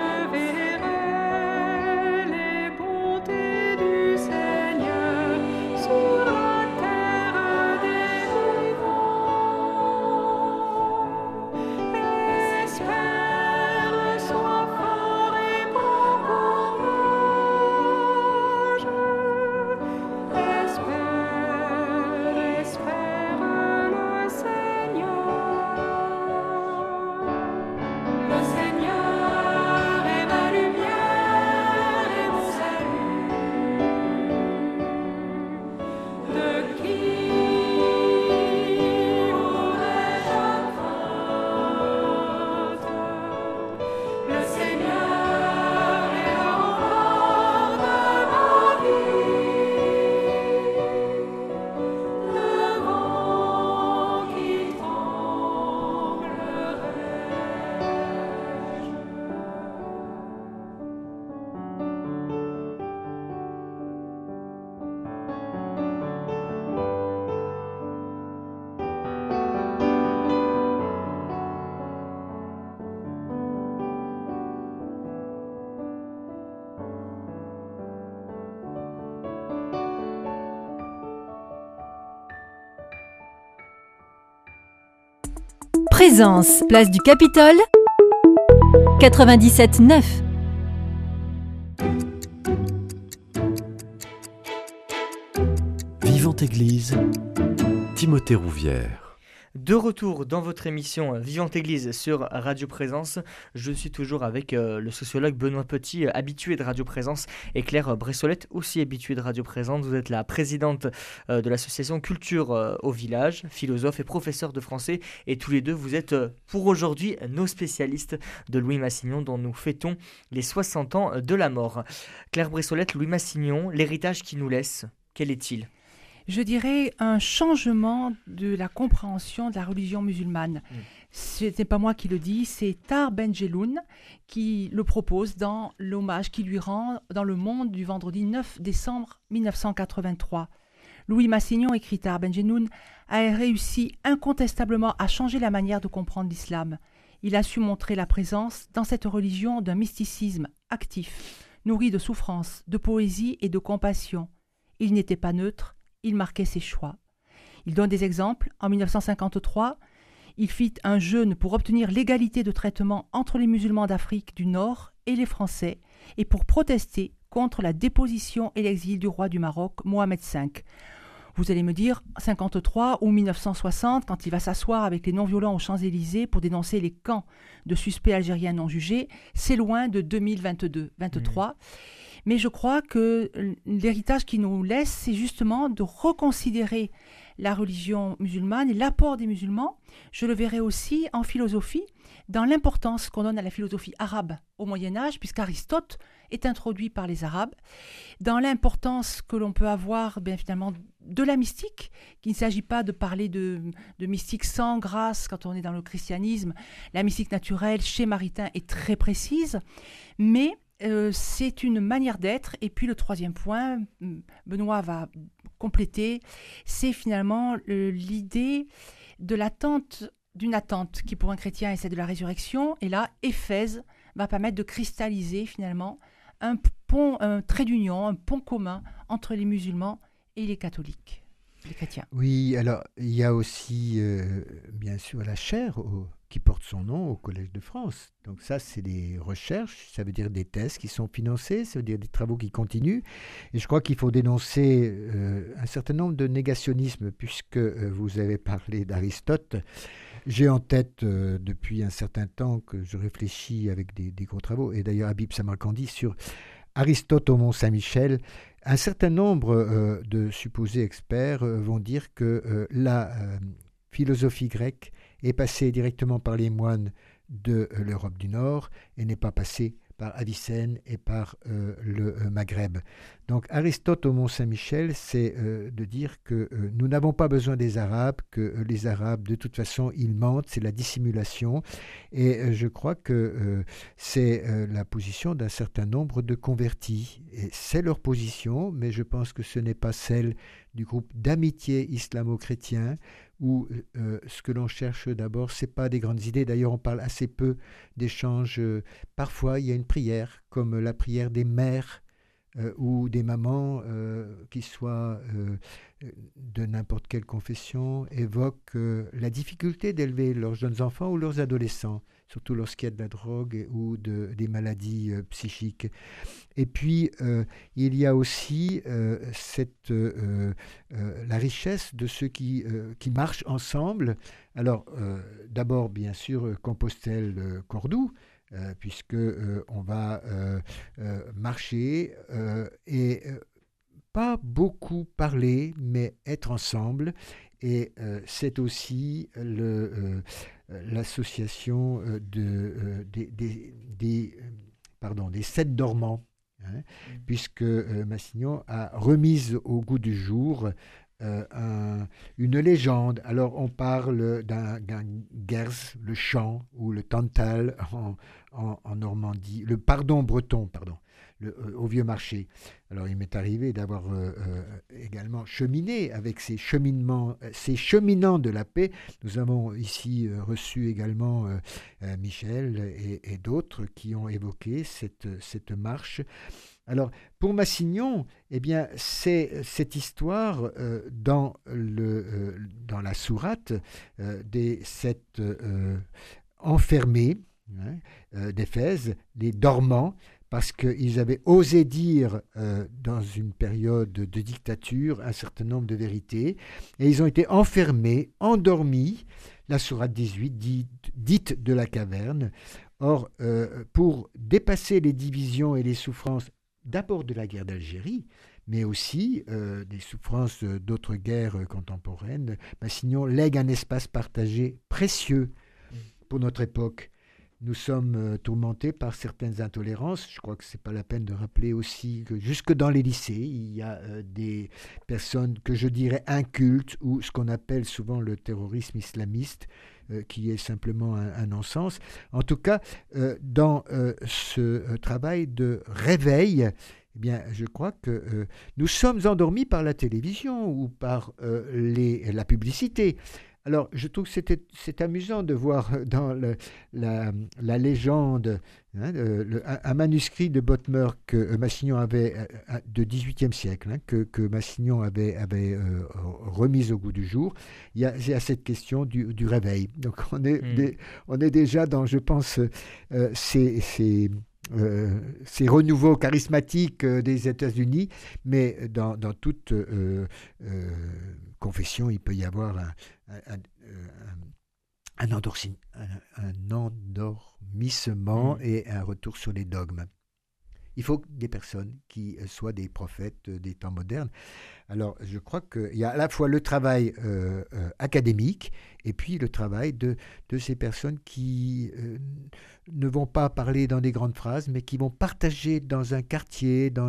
Speaker 6: verrai les bontés du Seigneur sur la terre des vivants. Espère, sois fort et bon courage. Espère le Seigneur. Le Seigneur est ma lumière et mon salut. De qui aurais-je crainte? Le Seigneur est le rempart de ma vie. Devant qui
Speaker 7: Présence, place du Capitole, 97.9.
Speaker 1: Vivante Église, Timothée Rouvière.
Speaker 2: De retour dans votre émission Vivante Église sur Radio Présence, je suis toujours avec le sociologue Benoît Petit, habitué de Radio Présence, et Claire Bressolette, aussi habituée de Radio Présence. Vous êtes la présidente de l'association Culture au Village, philosophe et professeur de français, et tous les deux vous êtes pour aujourd'hui nos spécialistes de Louis Massignon, dont nous fêtons les 60 ans de la mort. Claire Bressolette, Louis Massignon, l'héritage qu'il nous laisse, quel est-il ?
Speaker 4: Je dirais un changement de la compréhension de la religion musulmane. Ce n'est pas moi qui le dis, c'est Tahar Ben-Jelloun qui le propose dans l'hommage qu'il lui rend dans Le Monde du vendredi 9 décembre 1983. Louis Massignon, écrit Tahar Ben-Jelloun, a réussi incontestablement à changer la manière de comprendre l'islam. Il a su montrer la présence dans cette religion d'un mysticisme actif, nourri de souffrance, de poésie et de compassion. Il n'était pas neutre, il marquait ses choix. Il donne des exemples. En 1953, il fit un jeûne pour obtenir l'égalité de traitement entre les musulmans d'Afrique du Nord et les Français, et pour protester contre la déposition et l'exil du roi du Maroc, Mohamed V. Vous allez me dire, 53 ou 1960, quand il va s'asseoir avec les non-violents aux Champs-Élysées pour dénoncer les camps de suspects algériens non jugés, c'est loin de 2022-23. Mais je crois que l'héritage qu'il nous laisse, c'est justement de reconsidérer la religion musulmane et l'apport des musulmans. Je le verrai aussi en philosophie, dans l'importance qu'on donne à la philosophie arabe au Moyen-Âge, puisqu'Aristote est introduit par les Arabes, dans l'importance que l'on peut avoir finalement de la mystique, qu'il ne s'agit pas de parler de mystique sans grâce quand on est dans le christianisme. La mystique naturelle chez Maritain est très précise, mais c'est une manière d'être. Et puis le troisième point, Benoît va compléter, c'est finalement l'idée de d'une attente qui pour un chrétien est celle de la résurrection. Et là, Éphèse va permettre de cristalliser finalement un trait d'union, un pont commun entre les musulmans et les catholiques, les chrétiens.
Speaker 3: Oui, alors il y a aussi bien sûr la chaire qui porte son nom au Collège de France. Donc ça, c'est des recherches, ça veut dire des thèses qui sont financées, ça veut dire des travaux qui continuent. Et je crois qu'il faut dénoncer un certain nombre de négationnismes, puisque vous avez parlé d'Aristote. J'ai en tête depuis un certain temps que je réfléchis avec des gros travaux, et d'ailleurs Habib Samarcandi sur Aristote au Mont-Saint-Michel. Un certain nombre de supposés experts vont dire que la philosophie grecque est passée directement par les moines de l'Europe du Nord et n'est pas passée par Avicenne et par le Maghreb. Donc Aristote au Mont-Saint-Michel, c'est de dire que nous n'avons pas besoin des Arabes, que les Arabes, de toute façon, ils mentent, c'est la dissimulation. Et je crois que c'est la position d'un certain nombre de convertis. Et c'est leur position, mais je pense que ce n'est pas celle du groupe d'amitié islamo-chrétien, où ce que l'on cherche d'abord, ce n'est pas des grandes idées. D'ailleurs, on parle assez peu d'échanges. Parfois, il y a une prière, comme la prière des mères ou des mamans qui soient de n'importe quelle confession, évoquent la difficulté d'élever leurs jeunes enfants ou leurs adolescents, surtout lorsqu'il y a de la drogue ou des maladies psychiques. Et puis, il y a aussi la richesse de ceux qui marchent ensemble. Alors, d'abord, bien sûr, Compostelle-Cordoue, puisque on va marcher et pas beaucoup parler, mais être ensemble. Et c'est aussi l'association des 7 dormants, hein, puisque Massignon a remis au goût du jour une légende. Alors on parle d'un Gers, le chant, ou le Tantale en Normandie, le pardon breton, au Vieux Marché. Alors il m'est arrivé d'avoir également cheminé avec ces cheminants de la paix. Nous avons ici reçu également Michel et d'autres qui ont évoqué cette marche. Alors, pour Massignon, eh bien, c'est cette histoire dans la sourate des 7 enfermés d'Éphèse, les dormants, parce qu'ils avaient osé dire dans une période de dictature un certain nombre de vérités, et ils ont été enfermés, endormis, la sourate 18 dite de la caverne. Or, pour dépasser les divisions et les souffrances d'abord de la guerre d'Algérie, mais aussi des souffrances d'autres guerres contemporaines, Massignon lègue un espace partagé précieux pour notre époque. Nous sommes tourmentés par certaines intolérances. Je crois que ce n'est pas la peine de rappeler aussi que jusque dans les lycées, il y a des personnes que je dirais incultes, ou ce qu'on appelle souvent le terrorisme islamiste, qui est simplement un non-sens. En tout cas, dans ce travail de réveil, eh bien, je crois que nous sommes endormis par la télévision ou par la publicité. Alors, je trouve que c'est amusant de voir dans la légende, hein, un manuscrit de Bottmer que Massignon avait, de XVIIIe siècle, hein, que Massignon avait remis au goût du jour. Il y a cette question du réveil. Donc, on est déjà dans, je pense, ces renouveaux charismatiques des États-Unis, mais dans toute confession, il peut y avoir un endormissement et un retour sur les dogmes. Il faut des personnes qui soient des prophètes des temps modernes. Alors, je crois qu'il y a à la fois le travail académique et puis le travail de ces personnes qui ne vont pas parler dans des grandes phrases, mais qui vont partager dans un quartier, dans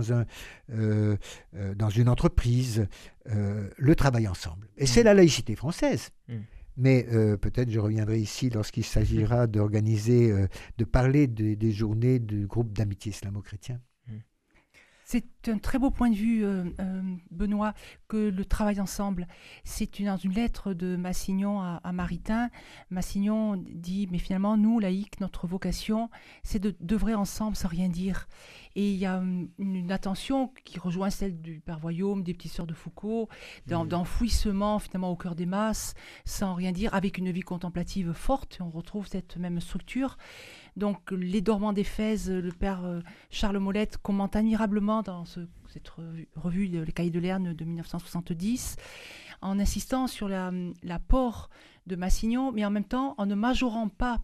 Speaker 3: une entreprise, le travail ensemble. Et c'est la laïcité française. Mais peut-être je reviendrai ici lorsqu'il s'agira d'organiser, de parler des journées du groupe d'amitié islamo-chrétien.
Speaker 4: C'est un très beau point de vue, Benoît, que le travail ensemble. C'est dans une lettre de Massignon à Maritain. Massignon dit, mais finalement, nous, laïcs, notre vocation, c'est d'œuvrer ensemble sans rien dire. Et il y a une attention qui rejoint celle du Père Voyaume, des Petites Sœurs de Foucault, d'enfouissement finalement au cœur des masses, sans rien dire, avec une vie contemplative forte. On retrouve cette même structure. Donc, les Dormants d'Éphèse, le Père Charles Molette commente admirablement dans cette revue Les Cahiers de Lerne de 1970, en insistant sur l'apport de Massignon, mais en même temps en ne majorant pas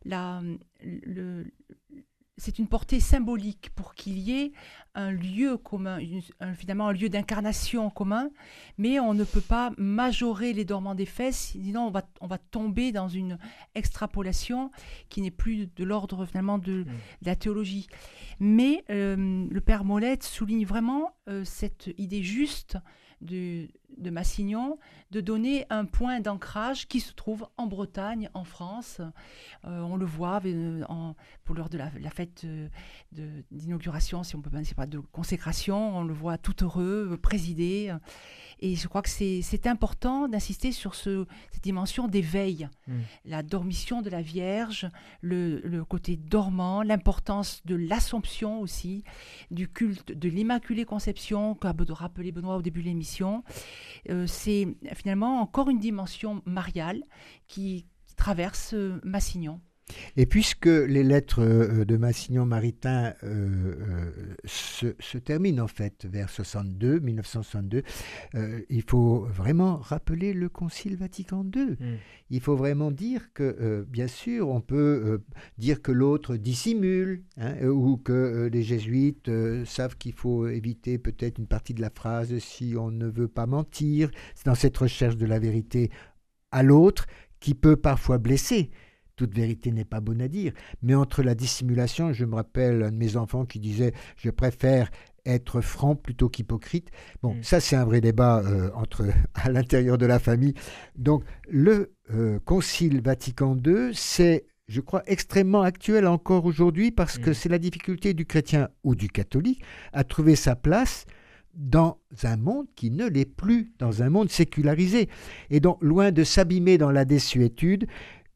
Speaker 4: c'est une portée symbolique pour qu'il y ait un lieu commun, finalement un lieu d'incarnation commun, mais on ne peut pas majorer les Dormants d'Éphèse, sinon on va tomber dans une extrapolation qui n'est plus de l'ordre finalement de la théologie. Mais le Père Molette souligne vraiment cette idée juste de Massignon de donner un point d'ancrage qui se trouve en Bretagne, en France. On le voit pour l'heure de la fête d'inauguration, si on peut pas de consécration, on le voit tout heureux, présidé. Et je crois que c'est important d'insister sur cette dimension d'éveil, la dormition de la Vierge, le côté dormant, l'importance de l'Assomption aussi, du culte de l'Immaculée Conception, qu'a rappelé Benoît au début de l'émission. C'est finalement encore une dimension mariale qui traverse Massignon.
Speaker 3: Et puisque les lettres de Massignon Maritain se terminent en fait vers 1962, il faut vraiment rappeler le Concile Vatican II. Il faut vraiment dire que, bien sûr, on peut dire que l'autre dissimule, ou que les jésuites savent qu'il faut éviter peut-être une partie de la phrase si on ne veut pas mentir. C'est dans cette recherche de la vérité à l'autre qui peut parfois blesser. Toute vérité n'est pas bonne à dire, mais entre la dissimulation, je me rappelle un de mes enfants qui disait « je préfère être franc plutôt qu'hypocrite ». Bon, ça c'est un vrai débat à l'intérieur de la famille. Donc le Concile Vatican II, c'est, je crois, extrêmement actuel encore aujourd'hui parce que c'est la difficulté du chrétien ou du catholique à trouver sa place dans un monde qui ne l'est plus, dans un monde sécularisé. Et donc, loin de s'abîmer dans la désuétude,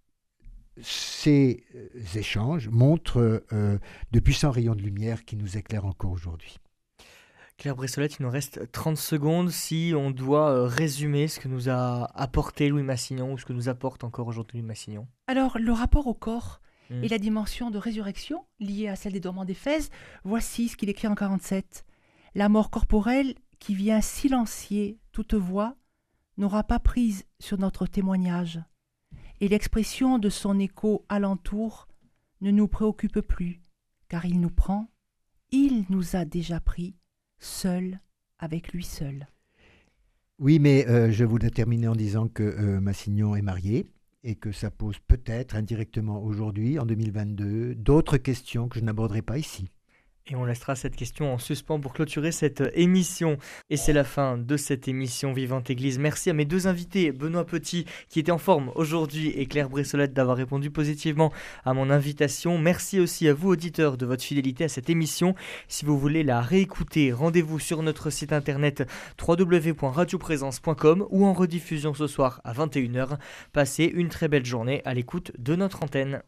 Speaker 3: ces échanges montrent de puissants rayons de lumière qui nous éclairent encore aujourd'hui.
Speaker 2: Claire Bressolette, il nous reste 30 secondes. Si on doit résumer ce que nous a apporté Louis Massignon ou ce que nous apporte encore aujourd'hui Louis Massignon.
Speaker 4: Alors, le rapport au corps et la dimension de résurrection liée à celle des dormants d'Éphèse, voici ce qu'il écrit en 1947. « La mort corporelle qui vient silencier toute voix n'aura pas prise sur notre témoignage. Et l'expression de son écho alentour ne nous préoccupe plus, car il nous prend, il nous a déjà pris, seul avec lui seul. »
Speaker 3: Oui, mais je voudrais terminer en disant que Massignon est marié et que ça pose peut-être indirectement aujourd'hui, en 2022, d'autres questions que je n'aborderai pas ici.
Speaker 2: Et on laissera cette question en suspens pour clôturer cette émission. Et c'est la fin de cette émission Vivante Église. Merci à mes deux invités, Benoît Petit, qui était en forme aujourd'hui, et Claire Bressolette d'avoir répondu positivement à mon invitation. Merci aussi à vous, auditeurs, de votre fidélité à cette émission. Si vous voulez la réécouter, rendez-vous sur notre site internet www.radioprésence.com ou en rediffusion ce soir à 21h. Passez une très belle journée à l'écoute de notre antenne.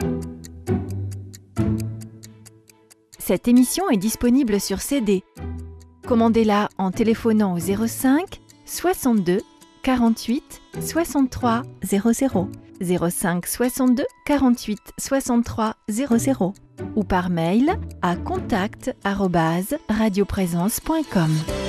Speaker 7: Cette émission est disponible sur CD. Commandez-la en téléphonant au 05 62 48 63 00, 05 62 48 63 00 ou par mail à contact@radioprésence.com.